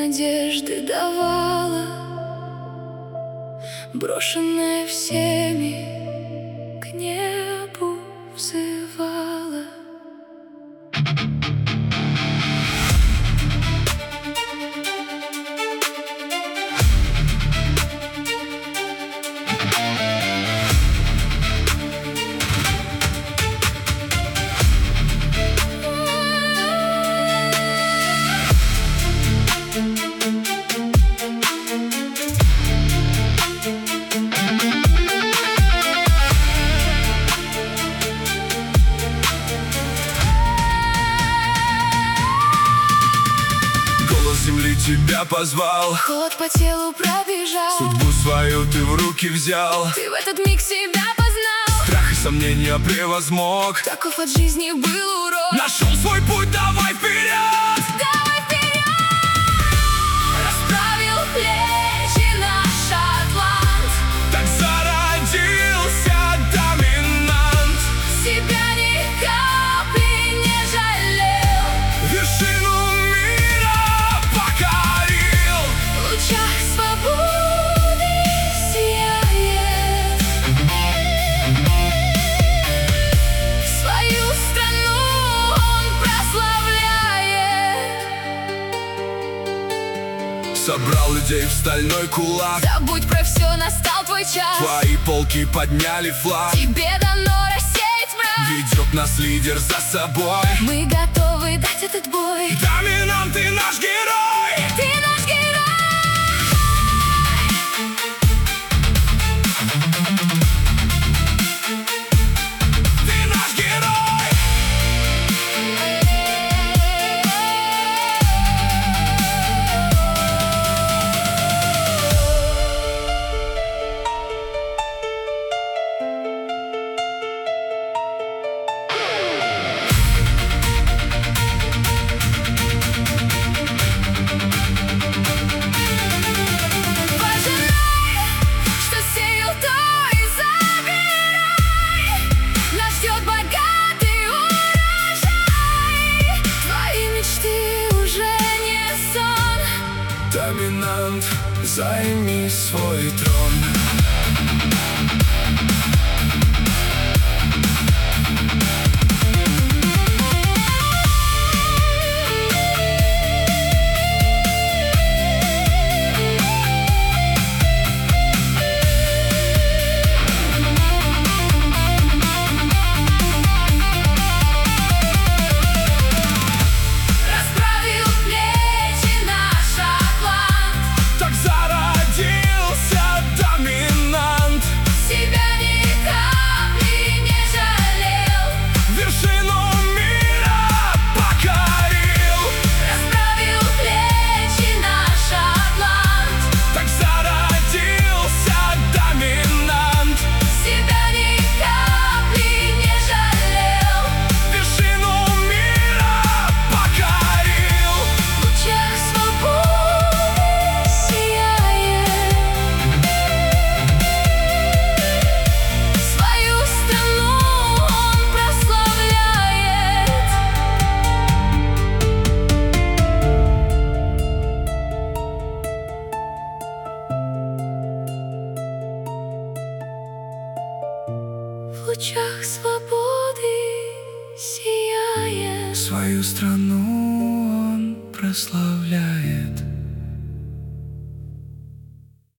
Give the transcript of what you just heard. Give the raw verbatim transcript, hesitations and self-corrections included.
надежды давала, брошенная всеми к небу взывала. Земли тебя позвал, Холод по телу пробежал, судьбу свою ты в руки взял. ты в этот миг себя познал, Страх и сомнения превозмог, таков от жизни был урок. нашел свой путь, давай вперед! Давай вперед! Расправил плечи наш атлант, Так зародился доминант. себя ни капли не жалел, Вершину мира покорил. в лучах свободы сияет, свою страну он прославляет. Собрал людей в стальной кулак, Забудь про все, настал твой час, твои полки подняли флаг. тебе дано рассеять мрак. Ведет нас лидер за собой, Мы готовы дать этот бой. доминант, ты наш герой. Ты наш герой. Ты наш герой. Пожинай, что сеял, то и забирай. Нас ждет богатый урожай. Твои мечты уже не сон. Доминант, займи свой трон. Расправил плечи наш атлант, Так зародился доминант. себя ни капли не жалел, Вершину мира покорил. расправил плечи наш атлант, Так зародился доминант. себя ни капли не жалел, Вершину мира покорил. в лучах свободы сияет, свою страну он прославляет. В лучах свободы сияет. Свою страну он прославляет.